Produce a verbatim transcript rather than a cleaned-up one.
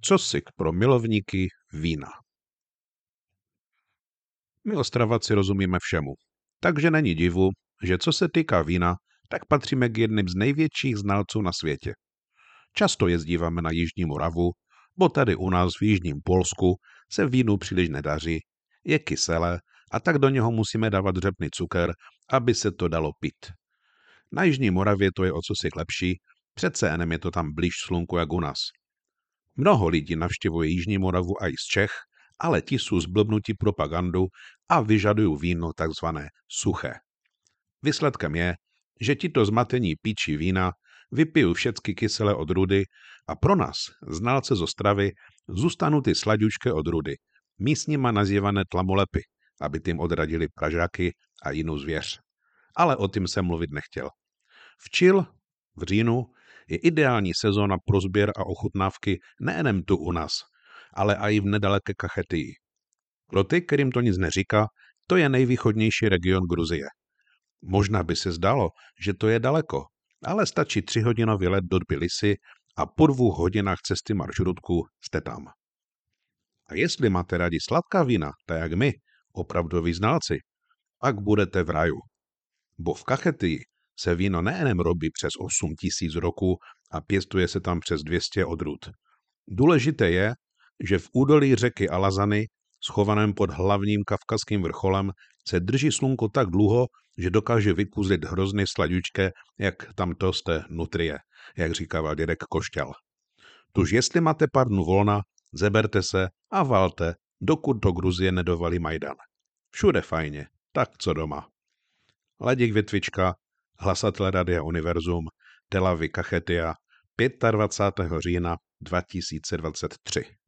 Cosik pro milovníky vína. My Ostravaci rozumíme všemu, takže není divu, že co se týká vína, tak patříme k jedním z největších znalců na světě. Často jezdíváme na Jižní Moravu, bo tady u nás v Jižním Polsku se vínu příliš nedaří, je kyselé a tak do něho musíme dávat řepný cukr, aby se to dalo pít. Na Jižní Moravě to je o cosik lepší, přece jenom je to tam blíž slunku jak u nás. Mnoho lidí navštěvuje Jižní Moravu a i z Čech, ale ti jsou zblbnutí propagandu a vyžadují víno takzvané suché. Výsledkem je, že tito zmatení píči vína vypijou všetky kyselé odrůdy a pro nás, znalce z Ostravy, zůstanou ty sladučké odrůdy, místníma nazývané tlamolepy, aby tím odradili pražáky a jinou zvěř. Ale o tím jsem mluvit nechtěl. Včil, v říjnu, je ideální sezóna pro sběr a ochutnávky nejenom tu u nás, ale i v nedaleké Kachetii. Pro ty, kterým to nic neříká, to je nejvýchodnější region Gruzie. Možná by se zdálo, že to je daleko, ale stačí třihodinový let do Tbilisi a po dvou hodinách cesty maršrutku jste tam. A jestli máte rádi sladká vína, tak jak my, opravdoví znalci, pak budete v raju. Bo v Kachetii se víno nejenom robí přes osm tisíc roků a pěstuje se tam přes dvě stě odrůd. Důležité je, že v údolí řeky Alazany, schovaném pod hlavním kavkazským vrcholem, se drží slunko tak dlouho, že dokáže vykuzlit hrozně sladučké, jak tamto jste nutrie, jak říkával dědek Košťal. Tuž jestli máte pár dnů volna, zeberte se a valte, dokud do Gruzie nedovalí Majdan. Všude fajně, tak co doma. Ladik Větvička, hlasatel Radia Univerzum, Tel Aviv Kachetia, dvacátého pátého října dva tisíce dvacet tři.